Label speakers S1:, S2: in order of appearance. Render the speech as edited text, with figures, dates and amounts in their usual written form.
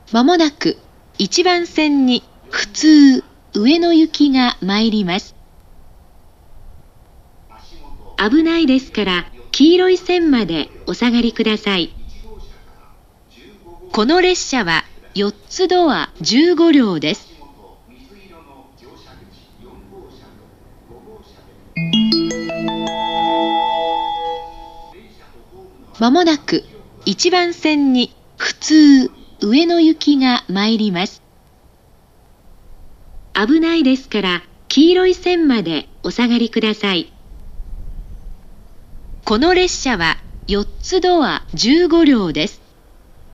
S1: まもなく1番線に普通上野行きが参ります。危ないですから黄色い線までお下がりください。この列車は4つドア15両です。まもなく1番線に普通上野行きが参ります。危ないですから黄色い線までお下がりください。この列車は4つドア15両です。